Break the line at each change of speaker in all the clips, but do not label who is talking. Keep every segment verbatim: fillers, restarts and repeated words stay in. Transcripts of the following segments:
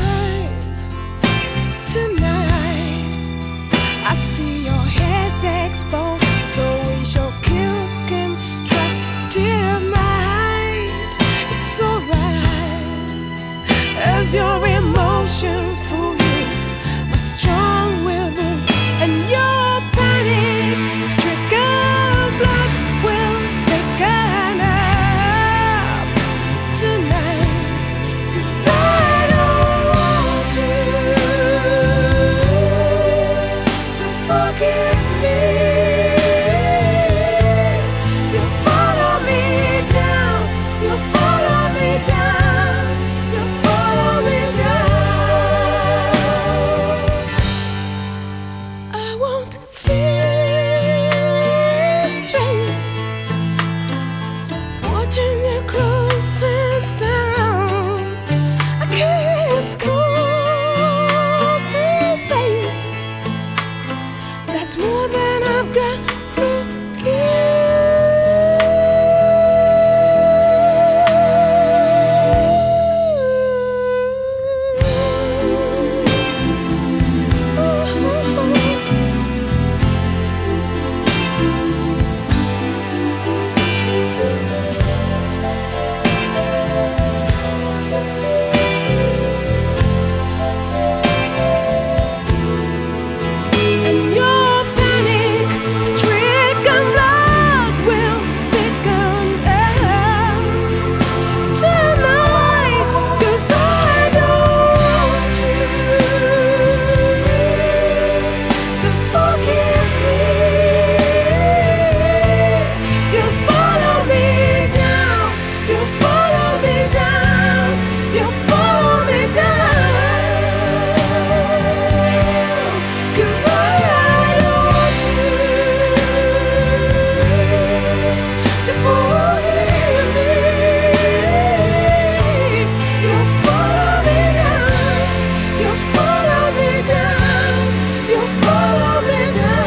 alive tonight. I see your head's exposed, so we shall kill constructive might. It's alright as your emotions fool you, my strong will move, and your panic stricken blood will thicken up tonight. 'Cause I don't want you to forgive me. You follow me down, you follow me down, you follow me down. I won't feel straight watching you close and down. I can't compensate. That's more than I've got to and your panic stricken blood will thicken up tonight. 'Cause I don't want you to forgive me. You follow me down, you follow me down, you follow me down. 'Cause I don't want you to forgive me. You follow me down, you follow me down, you follow me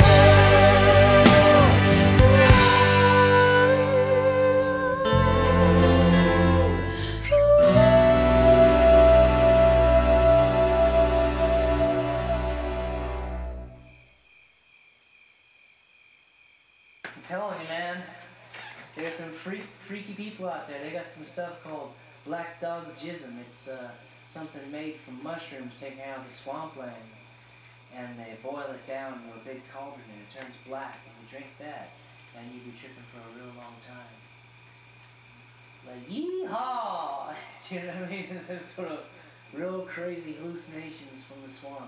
I'm telling you, man, there's some freak, freaky people out there. They got some stuff called black dog's jism. It's uh, something made from mushrooms taken out of the swampland, and they boil it down into a big cauldron, and it turns black. And you drink that, and you be tripping for a real long time. Like yeehaw! You know what I mean? There's sort of real crazy hallucinations from the swamp.